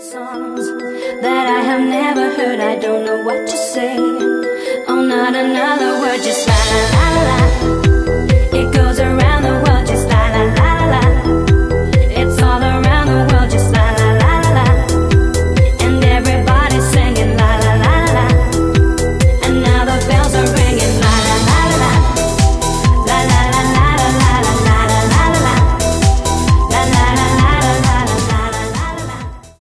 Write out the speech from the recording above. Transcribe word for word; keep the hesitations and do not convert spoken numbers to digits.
songs that I have never heard. I don't know what to say. Oh, not another word, just la la la la.